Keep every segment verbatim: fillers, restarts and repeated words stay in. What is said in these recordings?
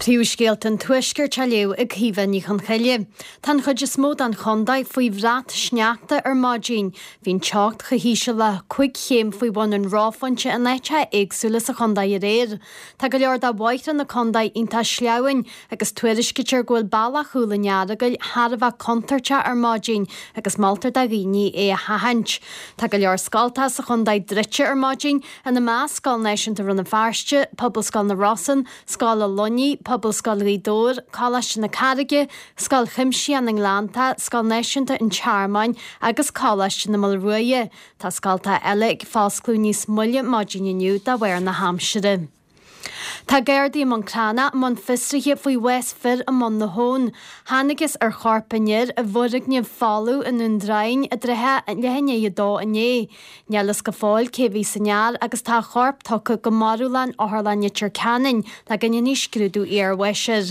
Clúsgéalt an tuisgur teléú ag híomh ní chun chaile. Tá chud is mód an chondaid faoi bhreat sneachta ar mádín, hín teacht go híise le chuig chéim faoi bhain an ráfainte an leite éagsúla sa chondaid a réir. Tá go leor dá bhaithre na chondaid ionta sleabhain agus tuairiscitir ghfuil balla chúla neadagail thar a bheith contarte ar mádín agus maltar da ghaoine é a hahaint. Tá go leor scalta sa chondaid drite ar mádín a na más scáil náisiúnta runna fearste, pobl scáil na Rossan, scáil a Lonní, pobl scáil Rídór, cálaiste na Carige, scáil Chimsí an Nglánta, scáil náisiúnta in Charmain agus cálaiste na Mulruaige. Tá scálta eile ag fásclú níos muille mádín inniu dá bhair na Hampshire. Tá Gardaí am Cranna man fistriche faoi West Fir a man na hón. Hánagus ar charpainir a bhurig ní fáú in an drain a drethe lehanne i dó ané. Nelas go fáil céhí sanneal agus tá charp tucha go marúlan áthlanne Tircanin le gan ní scrúdú ar weisir.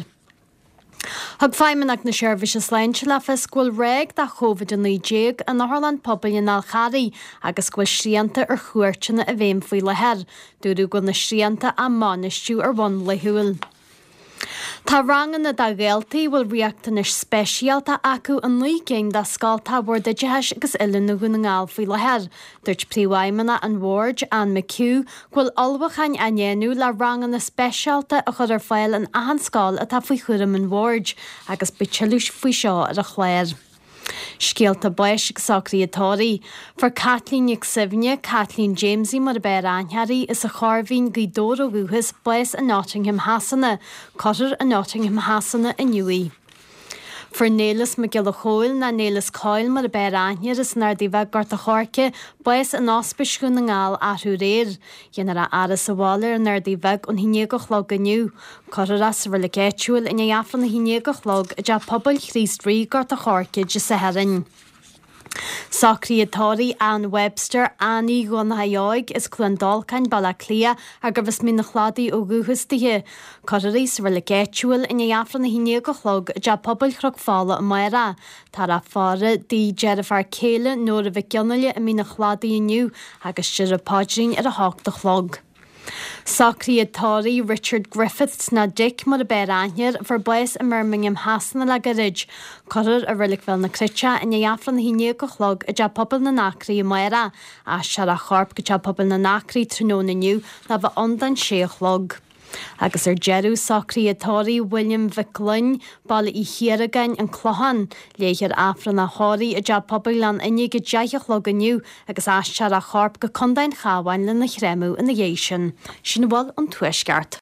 Thug feimmenach na seirbhíse leinte le fis ghfuil réig de chóvid an líéag an Áthland pobl in Alcharaí agus ghfuil sríanta ar chuirtena a bhéim faoi lehead, dúrú go na sríanta a máistú ar bhain lethúil. Tá rangan na dagéaltaí bhfuil riachtanis speisialta acu an lícéin de scalta bhór de deis agus ilinú go na ngáil faoi lehead. Dúirt príomhaimena an Ward an McHugh ghfuil olbhachain anéanú le rangan na speisialta a chud ar fáil an ahan scáil atá faoi chuirim an Ward agus bitilúis faoi seo ar a chléir. Scéalta buis ag sacríatóirí. For Kathleen ag sibne, Kathleen Jamesy mar bear anhearí is a charbhín Guidór ó bhuachas buis a Nottingham Hasanna, cotar a Nottingham Hasanna in Newey. For Nélas me gil a chóil na Nélas Coil mar bear anhear is nardí bheith gart a chorce buis an ospis go na ngáil athú réir. Dhéanar a aras a bháir an nardí bheith an híine go chlog aniu. Cotar as sa bhfuil géitiúil in éafran na híine go chlog a de pobl chrístrí gart a chorce de sa herin. Sacríatóirí Ann Webster Annie gon haoig is clondalcain balla clia a gur bheits mí na chládaí ó gúthastithe. Cotarí sa bhfuil géitiúil in éafran na híine go chlog a de pobl chrog fála a maira. Tar a fára dí Jennifer Céile nóair a bheith ceannaile a mí na chládaí inniu agus siar a páidrín ar a hácht a chlog. Sacríatóirí Richard Griffiths na Dick mar a bear anhear for buis a Birmingham Hasanna le garid. Cotar a rilik fel na crite in éafran na híine go chlog a de pobl na nacrí i maira a sear a charp go de pobl na nacrí tróna nniu le bheith ondan sé chlog. Agus ar jeú sacríatóirí William Vicklin balla í chiaagain an clohan, léir afran na háirí a de pobl an innig go deich log aniu agus as sear a charp go condain chahain le na chrémú in na dhéisisin. Sin bhil an tuisceart.